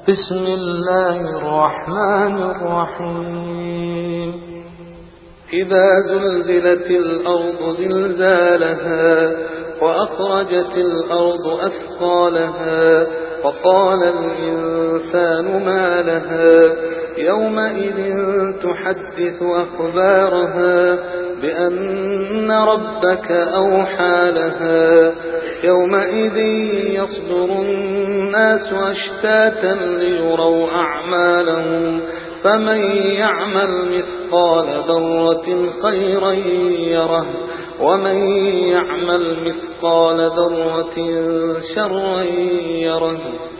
بسم الله الرحمن الرحيم. إذا زلزلت الأرض زلزالها وأخرجت الأرض أثقالها وقال الإنسان ما لها يومئذ تحدث أخبارها بأن ربك أوحى لها يومئذ يصدر الناس أشتاتا ليروا أعمالهم فمن يعمل مثقال ذرة خيرا يره ومن يعمل مثقال ذرة شرا يره.